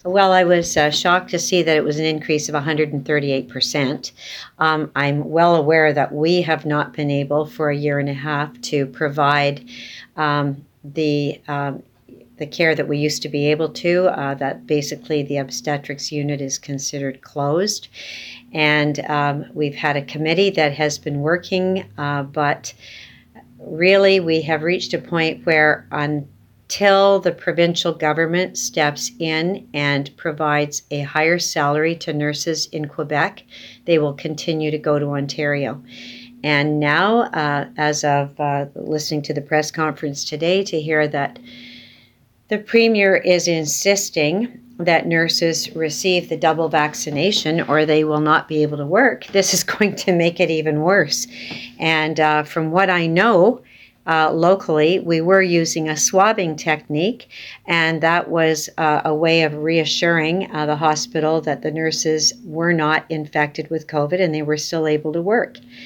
Well, I was shocked to see that it was an increase of 138%. I'm well aware that we have not been able for a year and a half to provide the care that we used to be able to, that basically the obstetrics unit is considered closed. And we've had a committee that has been working, but really we have reached a point where until the provincial government steps in and provides a higher salary to nurses in Quebec, they will continue to go to Ontario. And now, as of listening to the press conference today, to hear that the Premier is insisting that nurses receive the double vaccination or they will not be able to work, this is going to make it even worse. And from what I know, locally, we were using a swabbing technique, and that was a way of reassuring the hospital that the nurses were not infected with COVID and they were still able to work.